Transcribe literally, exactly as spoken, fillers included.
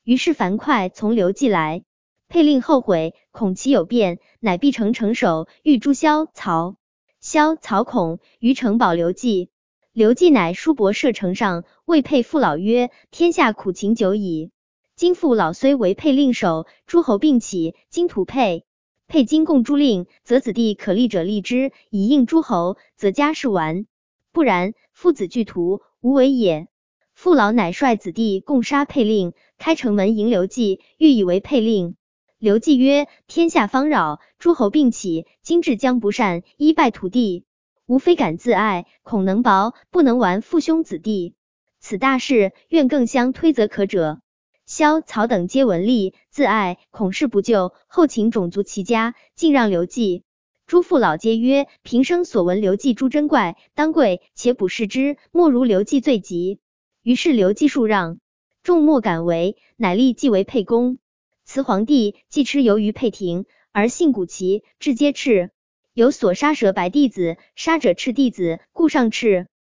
于是樊哙从刘季来。沛令后悔，恐其有变，乃必城城守，欲诛萧曹。萧曹恐，于城保刘季。刘季乃书伯射城上，谓沛父老曰：天下苦情久矣。今父老虽为沛令守，诸侯并起，今图沛。沛今共诸令，则子弟可立者立之，以应诸侯，则家事完。不然，父子俱屠，无为也。父老乃率子弟共杀沛令，开城门迎刘季，欲以为沛令。刘季曰：天下方扰，诸侯并起，今至将不善，一败涂地。吾非敢自爱，恐能薄，不能完父兄子弟。此大事，愿更相推则可者。萧曹等皆闻利，自爱，恐事不救，后请种族其家，尽让刘季。诸父老皆曰：平生所闻刘季诸珍怪，当贵，且补视之，莫如刘季最极。于是刘季数让，众莫敢为，乃立季为沛公。慈皇帝既吃由于沛庭，而信古奇，至皆赤。有所杀蛇白弟子，杀者赤弟子，故上赤。